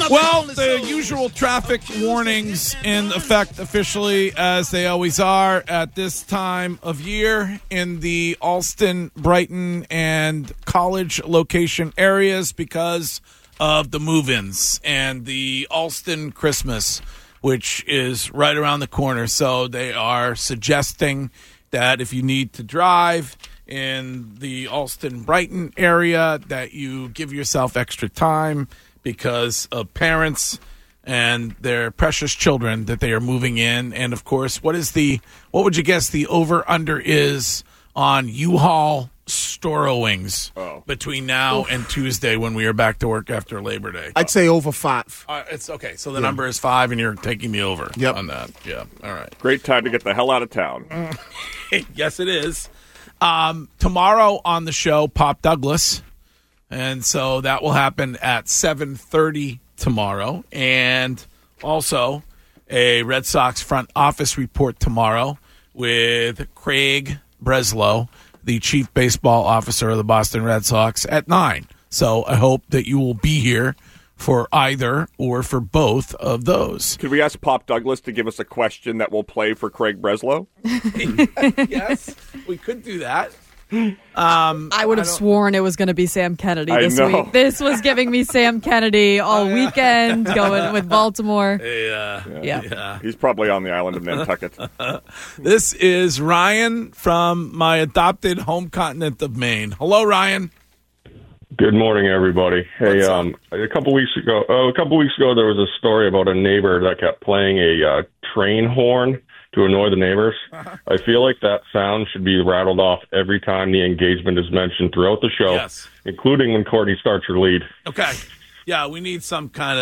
Well, the usual traffic warnings in effect officially, as they always are at this time of year in the Alston, Brighton, and College location areas because of the move-ins and the Alston Christmas, which is right around the corner. So they are suggesting that if you need to drive in the Alston, Brighton area, that you give yourself extra time because of parents and their precious children that they are moving in. And, of course, what would you guess the over-under is on U-Haul storowings between now and Tuesday when we are back to work after Labor Day? I'd say over 5. It's okay. So the number is 5, and you're taking me over on that. Yeah. All right. Great time to get the hell out of town. Yes, it is. Tomorrow on the show, Pop Douglas. And so that will happen at 7:30 tomorrow. And also a Red Sox front office report tomorrow with Craig Breslow, the chief baseball officer of the Boston Red Sox, at 9. So I hope that you will be here for either or for both of those. Could we ask Pop Douglas to give us a question that we'll play for Craig Breslow? Yes, we could do that. I would have sworn it was going to be Sam Kennedy this week. This was giving me Sam Kennedy all weekend, going with Baltimore. Yeah. He's probably on the island of Nantucket. This is Ryan from my adopted home continent of Maine. Hello, Ryan. Good morning, everybody. Hey, a couple weeks ago, there was a story about a neighbor that kept playing a train horn to annoy the neighbors. I feel like that sound should be rattled off every time the engagement is mentioned throughout the show, including when Courtney starts her lead. Okay. Yeah, we need some kind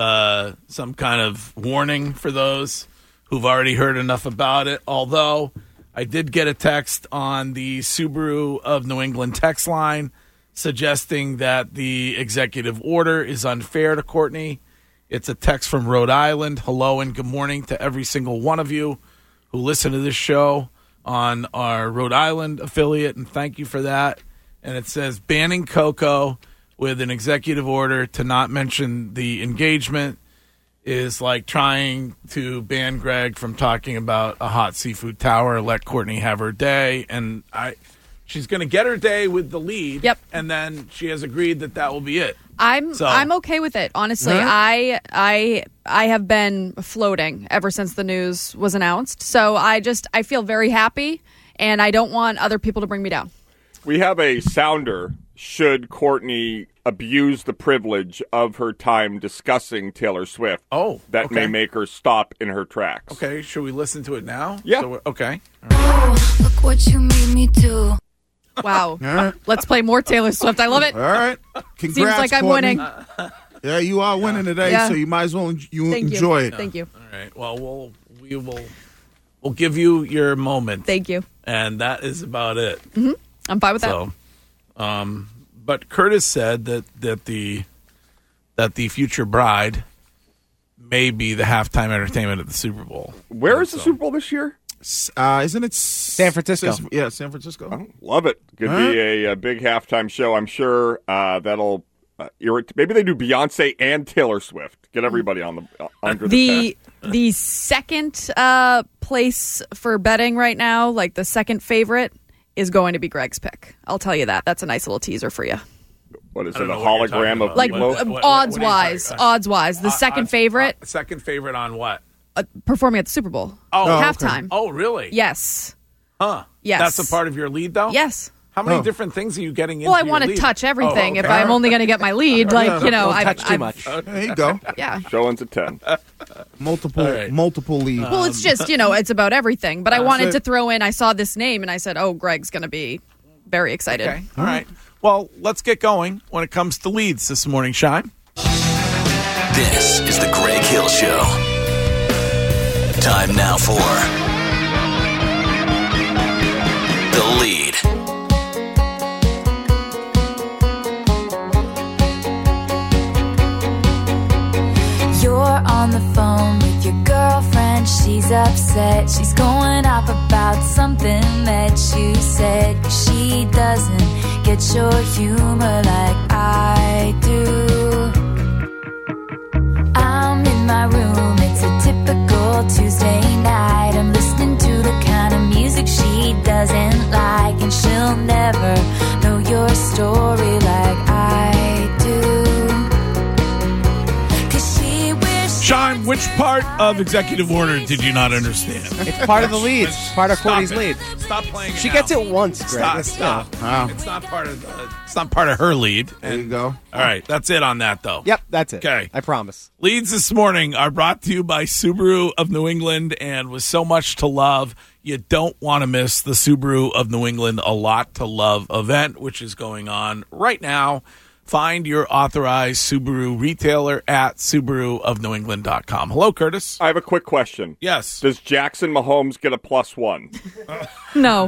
of warning for those who've already heard enough about it. Although I did get a text on the Subaru of New England text line suggesting that the executive order is unfair to Courtney. It's a text from Rhode Island. Hello and good morning to every single one of you who listen to this show on our Rhode Island affiliate, and thank you for that. And it says, banning Coco with an executive order to not mention the engagement is like trying to ban Greg from talking about a hot seafood tower. Let Courtney have her day. And she's going to get her day with the lead. Yep. And then she has agreed that will be it. I'm okay with it, honestly. Right. I have been floating ever since the news was announced. So I feel very happy, and I don't want other people to bring me down. We have a sounder should Courtney abuse the privilege of her time discussing Taylor Swift. That may make her stop in her tracks. Okay, should we listen to it now? Yeah. So, okay. Oh, look what you made me do. Wow. Let's play more Taylor Swift. I love it. All right. Congrats, Seems like I'm Courtney. winning. Yeah, you are winning today, so you might as well enjoy it. Thank you. All right. Well, we'll give you your moment. Thank you. And that is about it. Mm-hmm. I'm fine with that. But Curtis said that the future bride may be the halftime entertainment at the Super Bowl. Where is the Super Bowl this year? Isn't it San Francisco? Yeah, San Francisco. Oh, love it. Could be a big halftime show. I'm sure that'll maybe they do Beyonce and Taylor Swift. Get everybody on under the tent. The second place for betting right now, like the second favorite, is going to be Greg's pick. I'll tell you that. That's a nice little teaser for you. What is it? A hologram of like odds wise, the second favorite. Second favorite on what? Performing at the Super Bowl. Halftime. Okay. Oh, really? Yes. Huh. Yes. That's a part of your lead, though? Yes. How many different things are you getting into? Well, I want to touch everything. If I'm only going to get my lead, I touch too much. There you go. Yeah. Showing's at 10. Multiple leads. Well, it's just, it's about everything. But I wanted to throw in, I saw this name, and I said, Greg's going to be very excited. Okay. All right. Well, let's get going when it comes to leads this morning, Shine. This is the Greg Hill Show. Time now for The Lead. You're on the phone with your girlfriend. She's upset. She's going off about something that you said. She doesn't get your humor like I do. all Tuesday night. I'm listening to the kind of music she doesn't like, and she'll never know your story like I do. Sean, which part of executive order did you not understand? It's part of the lead. It's part of Courtney's lead. Stop playing it. She now. gets it once, Greg. Stop. Wow. It's not part of her lead. There you go. All right, that's it on that though. Yep, that's it. Okay. I promise. Leads this morning are brought to you by Subaru of New England, and with so much to love, you don't want to miss the Subaru of New England A Lot to Love event, which is going on right now. Find your authorized Subaru retailer at SubaruofNewEngland.com. Hello, Curtis. I have a quick question. Yes. Does Jackson Mahomes get a +1? No.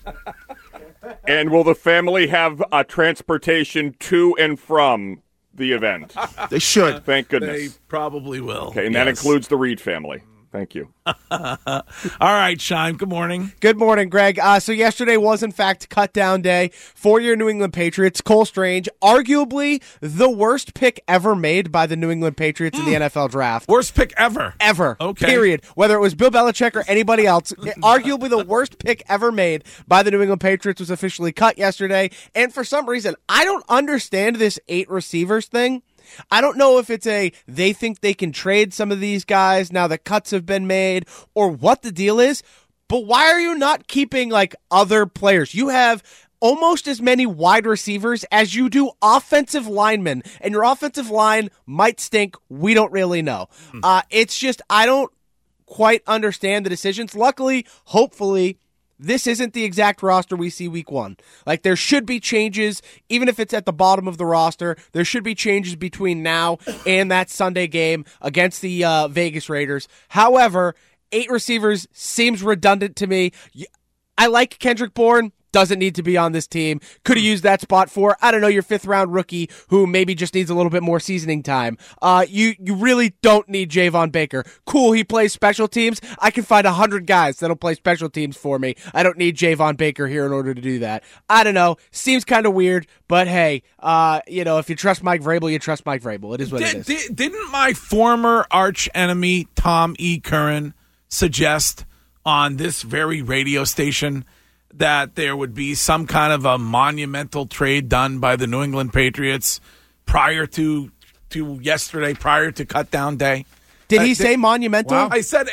And will the family have transportation to and from the event? They should. Thank They goodness. probably will. Okay, and that Yes. includes the Reed family. Thank you. All right, Shime, good morning. Good morning, Greg. So yesterday was, in fact, cut down day for your New England Patriots. Cole Strange, arguably the worst pick ever made by the New England Patriots in the NFL draft. Worst pick ever. Ever. Okay. Period. Whether it was Bill Belichick or anybody else, arguably the worst pick ever made by the New England Patriots was officially cut yesterday. And for some reason, I don't understand this 8 receivers thing. I don't know if it's they think they can trade some of these guys now that cuts have been made or what the deal is, but why are you not keeping other players? You have almost as many wide receivers as you do offensive linemen, and your offensive line might stink. We don't really know. It's just I don't quite understand the decisions. Luckily, hopefully, this isn't the exact roster we see week 1. There should be changes, even if it's at the bottom of the roster. There should be changes between now and that Sunday game against the Vegas Raiders. However, 8 receivers seems redundant to me. I like Kendrick Bourne. Doesn't need to be on this team. Could have used that spot for, I don't know, your 5th-round rookie who maybe just needs a little bit more seasoning time. You really don't need Javon Baker. Cool, he plays special teams. I can find 100 guys that'll play special teams for me. I don't need Javon Baker here in order to do that. I don't know. Seems kind of weird, but hey, if you trust Mike Vrabel, you trust Mike Vrabel. It is what it is. Didn't my former arch enemy, Tom E. Curran, suggest on this very radio station that there would be some kind of a monumental trade done by the New England Patriots prior to yesterday, prior to cut down day? Did he say monumental? Wow. He said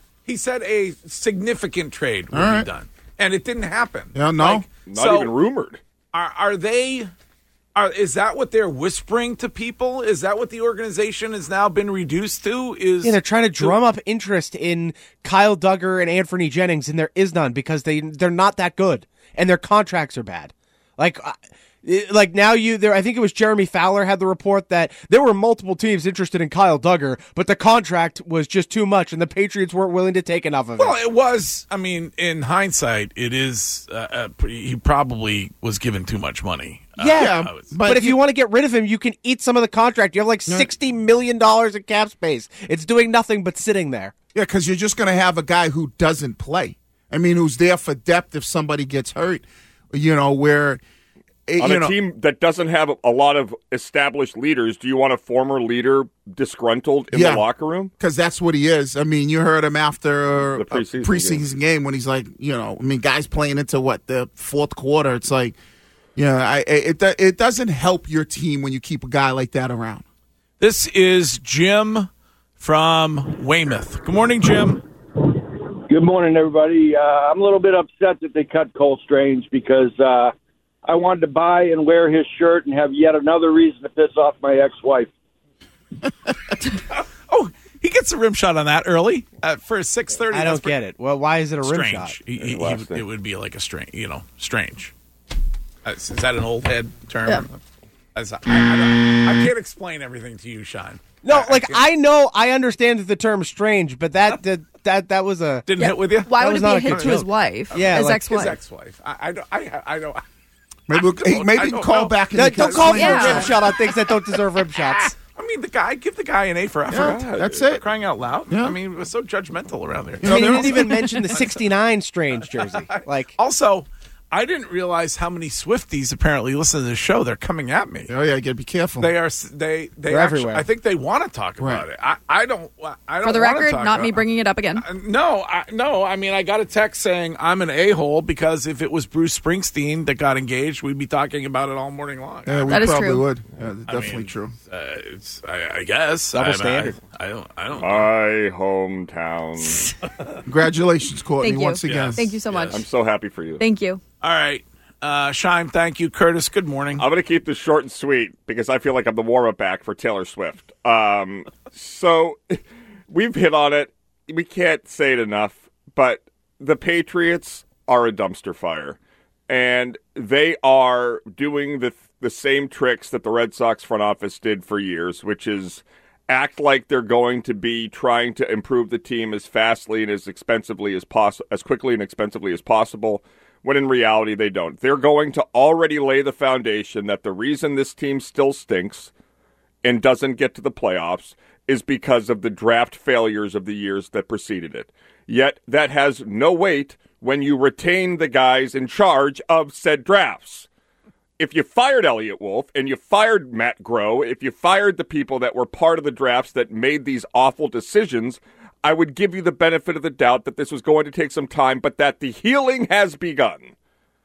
a significant trade would be done, and it didn't happen. Yeah, no, not even rumored. Are they? Is that what they're whispering to people? Is that what the organization has now been reduced to? They're trying to drum up interest in Kyle Duggar and Anthony Jennings, and there is none because they're not that good, and their contracts are bad. Now I think it was Jeremy Fowler had the report that there were multiple teams interested in Kyle Duggar, but the contract was just too much, and the Patriots weren't willing to take enough of it. Well, it was. I mean, in hindsight, it is. He probably was given too much money. But if you want to get rid of him, you can eat some of the contract. You have $60 million in cap space. It's doing nothing but sitting there. Yeah, because you're just going to have a guy who doesn't play. I mean, who's there for depth if somebody gets hurt. Where on a team that doesn't have a lot of established leaders, do you want a former leader disgruntled in the locker room? Because that's what he is. I mean, you heard him after the preseason game when he's like, guys playing into the 4th quarter. It's like, it doesn't help your team when you keep a guy like that around. This is Jim from Weymouth. Good morning, Jim. Good morning, everybody. I'm a little bit upset that they cut Cole Strange because I wanted to buy and wear his shirt and have yet another reason to piss off my ex-wife. Oh, he gets a rim shot on that early for 6:30. I don't get it. Well, why is it a rim shot? It would be like a strange. Is that an old head term? Yeah. I can't explain everything to you, Sean. No, I understand the term strange, but that was a didn't hit with you. Why would it be a hit to his wife? Yeah, his ex-wife. His ex-wife. I don't. Maybe call back. Don't call for a rim shot on things that don't deserve rim shots. I mean, give the guy an A for effort. Yeah, that's it. Crying out loud. Yeah. I mean, it was so judgmental around there. He didn't even mention the 69 Strange jersey. Also, I didn't realize how many Swifties apparently listen to the show. They're coming at me. Oh yeah, you gotta be careful. They are. They're actually, everywhere. I think they want to talk about it. I don't. For the record, not me bringing it up again. No. I mean, I got a text saying I'm an a-hole because if it was Bruce Springsteen that got engaged, we'd be talking about it all morning long. Yeah, we that is probably true. would. Yeah, definitely true. I guess. Double standard. I don't. My hometown. Congratulations, Courtney, Thank you. once again. Thank you so much. I'm so happy for you. Thank you. All right. Shime, thank you. Curtis, good morning. I'm going to keep this short and sweet because I feel like I'm the warm-up act for Taylor Swift. So we've hit on it. We can't say it enough, but the Patriots are a dumpster fire. And they are doing the same tricks that the Red Sox front office did for years, which is act like they're going to be trying to improve the team as fastly and as expensively as possible, as quickly and expensively as possible, when in reality they don't. They're going to already lay the foundation that the reason this team still stinks and doesn't get to the playoffs is because of the draft failures of the years that preceded it. Yet that has no weight when you retain the guys in charge of said drafts. If you fired Elliott Wolf and you fired Matt Groh, if you fired the people that were part of the drafts that made these awful decisions, I would give you the benefit of the doubt that this was going to take some time, but that the healing has begun.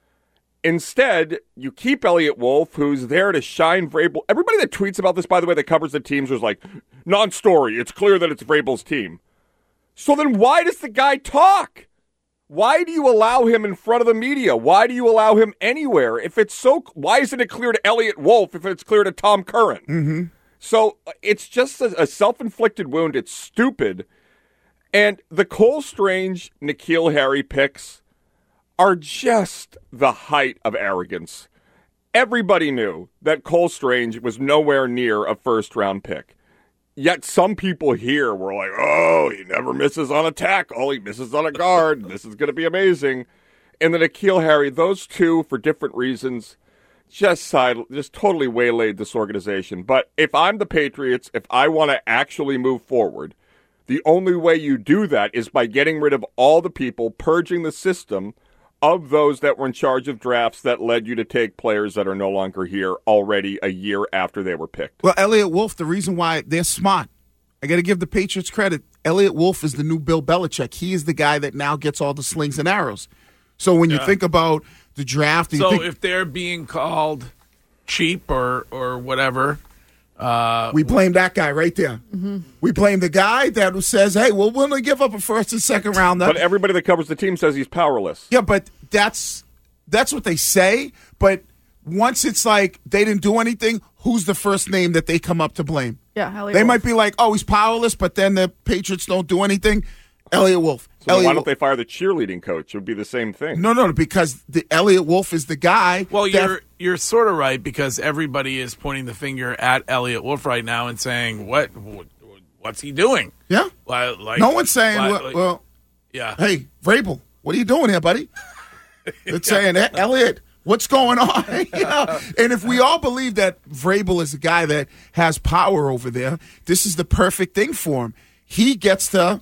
Instead, you keep Elliott Wolf, who's there to shine Vrabel. Everybody that tweets about this, by the way, that covers the teams was like, non-story. It's clear that it's Vrabel's team. So then why does the guy talk? Why do you allow him in front of the media? Why do you allow him anywhere? If it's so, why isn't it clear to Elliott Wolf if it's clear to Tom Curran? Mm-hmm. So it's just a self-inflicted wound. It's stupid. And the Cole Strange, N'Keal Harry picks are just the height of arrogance. Everybody knew that Cole Strange was nowhere near a first-round pick. Yet some people here were like, oh, he never misses on a tackle. He misses on a guard. This is going to be amazing. And then N'Keal Harry, those two, for different reasons, just totally waylaid this organization. But if I'm the Patriots, if I want to actually move forward, the only way you do that is by getting rid of all the people, purging the system of those that were in charge of drafts that led you to take players that are no longer here already a year after they were picked. Well, Elliott Wolf, the reason why they're smart, I got to give the Patriots credit. Elliott Wolf is the new Bill Belichick. He is the guy that now gets all the slings and arrows. So when you think about the draft, if they're being called cheap or whatever, we blame that guy right there. Mm-hmm. We blame the guy that says, hey, well, we're going to give up a first and second round. But everybody that covers the team says he's powerless. Yeah, but that's what they say. But once it's like they didn't do anything, who's the first name that they come up to blame? Yeah, Elliott They Wolf. might be like, oh, he's powerless, but then the Patriots don't do anything. Elliott Wolf. So why don't they fire the cheerleading coach? It would be the same thing. No, because the Elliott Wolf is the guy. Well, you're sort of right because everybody is pointing the finger at Elliott Wolf right now and saying, what's he doing? Yeah. No one's saying, yeah. Hey, Vrabel, what are you doing here, buddy? It's saying, Elliott, what's going on? And if we all believe that Vrabel is a guy that has power over there, this is the perfect thing for him. He gets to,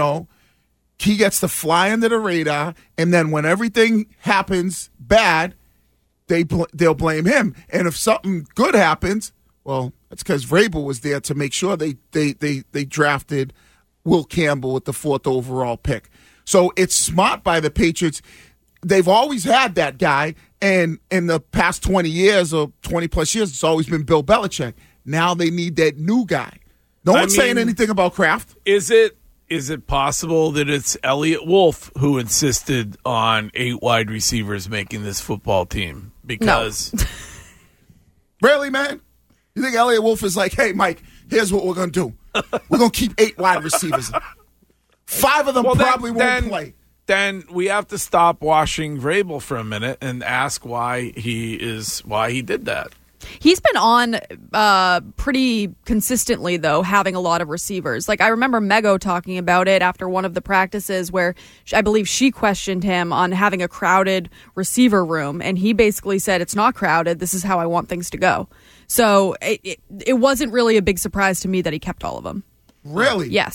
he gets to fly under the radar, and then when everything happens bad, they'll blame him. And if something good happens, well, that's because Vrabel was there to make sure they drafted Will Campbell with the 4th overall pick. So it's smart by the Patriots. They've always had that guy, and in the past 20 years or 20-plus years, it's always been Bill Belichick. Now they need that new guy. No one's saying anything about Kraft. Is it possible that it's Elliott Wolf who insisted on 8 wide receivers making this football team? Because Really, man? You think Elliott Wolf is like, hey, Mike, here's what we're going to do. We're going to keep 8 wide receivers. 5 of them probably won't play. Then we have to stop washing Vrabel for a minute and ask why he did that. He's been on pretty consistently, though, having a lot of receivers. Like, I remember Mego talking about it after one of the practices where I believe she questioned him on having a crowded receiver room, and he basically said, it's not crowded, this is how I want things to go. So it wasn't really a big surprise to me that he kept all of them. Really? Yes.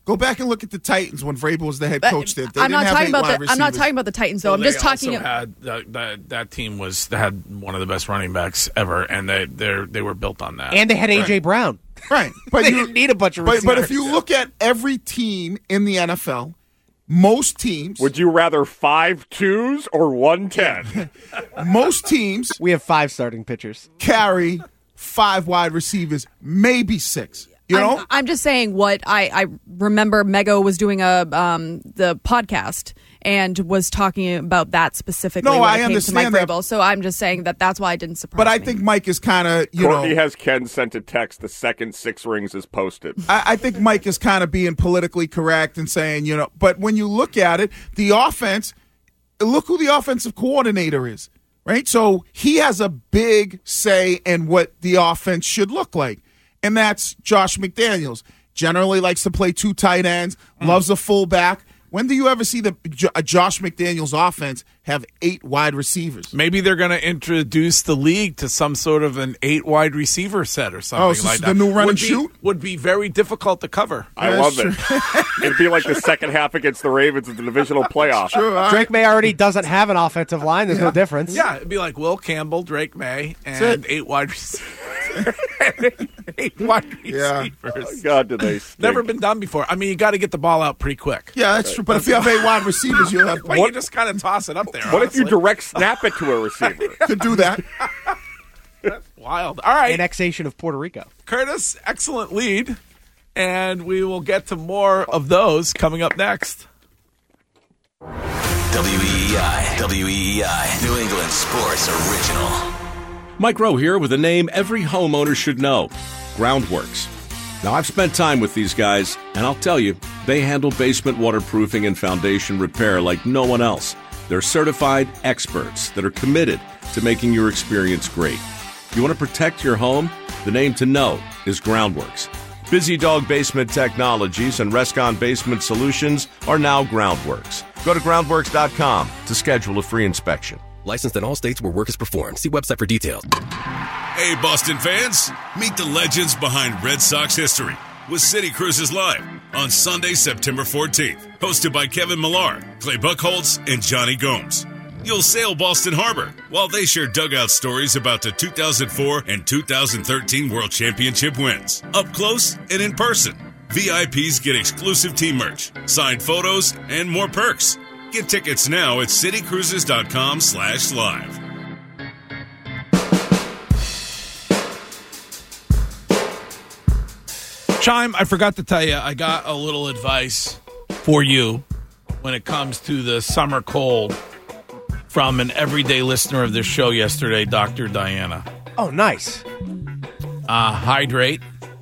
Go back and look at the Titans when Vrabel was the head coach there. They I'm not didn't have talking 8 about wide the. I'm not receivers. talking about the Titans though. I'm just talking. That team had one of the best running backs ever, and they were built on that. And they had A.J. Brown. Right. But They didn't need a bunch of receivers. But if you look at every team in the NFL, most teams. Would you rather 5 2s or 110? Most teams we have 5 starting pitchers. carry 5 wide receivers, maybe 6. You know? I'm just saying what I remember. Mego was doing the podcast and was talking about that specifically. No, when I it came understand to Mike that. Vrabel. So I'm just saying that's why it didn't surprise But I me. think Mike is kind of, Courtney has Ken sent a text the second 6 rings is posted. I think Mike is kind of being politically correct and saying, but when you look at it, the offense, look who the offensive coordinator is, right? So he has a big say in what the offense should look like, and that's Josh McDaniels. Generally likes to play 2 tight ends, loves a fullback. When do you ever see a Josh McDaniels offense have 8 wide receivers? Maybe they're going to introduce the league to some sort of an 8 wide receiver set or something so like the that. new run and shoot? Would be very difficult to cover. I love it. It'd be like the second half against the Ravens in the divisional playoff. Sure, Drake May already doesn't have an offensive line. There's no difference. Yeah, it'd be like Will Campbell, Drake May, and 8 wide receivers. 8 wide receivers. Oh, God, do they stink. Never been done before. I mean, you got to get the ball out pretty quick. Yeah, that's true. But if you have 8 wide receivers, you'll have. Well, you just kind of toss it up there. What if you honestly. direct snap it to a receiver? Could do that. Wild. All right. Annexation of Puerto Rico. Curtis, excellent lead. And we will get to more of those coming up next. WEEI, New England Sports Original. Mike Rowe here with a name every homeowner should know, Groundworks. Now, I've spent time with these guys, and I'll tell you, they handle basement waterproofing and foundation repair like no one else. They're certified experts that are committed to making your experience great. You want to protect your home? The name to know is Groundworks. Busy Dog Basement Technologies and Rescon Basement Solutions are now Groundworks. Go to groundworks.com to schedule a free inspection. Licensed in all states where work is performed. See website for details. Hey, Boston fans, meet the legends behind Red Sox history with City Cruises Live on Sunday, September 14th. Hosted by Kevin Millar, Clay Buchholz, and Johnny Gomes. You'll sail Boston Harbor while they share dugout stories about the 2004 and 2013 World Championship wins. Up close and in person. VIPs get exclusive team merch, signed photos, and more perks. Get tickets now at citycruises.com/live. Chime, I forgot to tell you, I got a little advice for you when it comes to the summer cold from an everyday listener of this show yesterday, Dr. Diana. Oh, nice. Hydrate.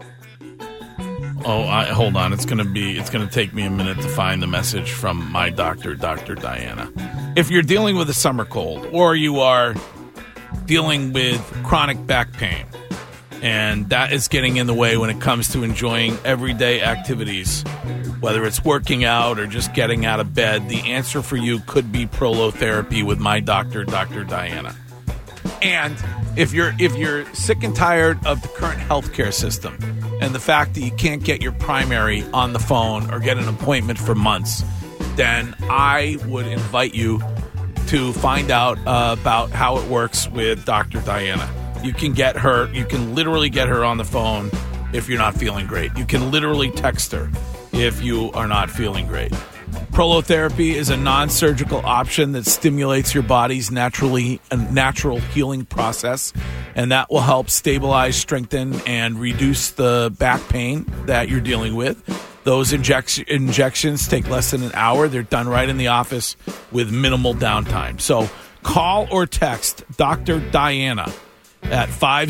Hold on. It's gonna take me a minute to find the message from my doctor, Dr. Diana. If you're dealing with a summer cold, or you are dealing with chronic back pain, and that is getting in the way when it comes to enjoying everyday activities, whether it's working out or just getting out of bed, the answer for you could be prolotherapy with my doctor, Dr. Diana. And if you're sick and tired of the current healthcare system and the fact that you can't get your primary on the phone or get an appointment for months, then I would invite you to find out about how it works with Dr. Diana. You can literally get her on the phone if you're not feeling great. You can literally text her if you are not feeling great. Prolotherapy is a non-surgical option that stimulates your body's natural healing process, and that will help stabilize, strengthen, and reduce the back pain that you're dealing with. Those injections take less than an hour. They're done right in the office with minimal downtime. So call or text Dr. Diana at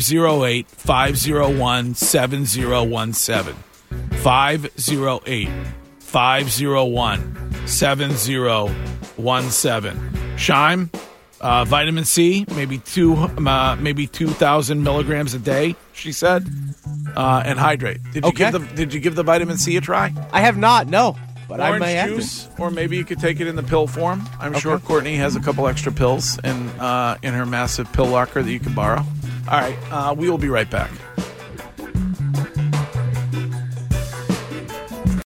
508-501-7017. 508-501-7017. Shime, vitamin C, maybe 2,000 milligrams a day, she said, and hydrate. Did you give the vitamin C a try? I have not, no. But Orange I may have juice, or maybe you could take it in the pill form. I'm sure Courtney has a couple extra pills in her massive pill locker that you can borrow. All right, we will be right back.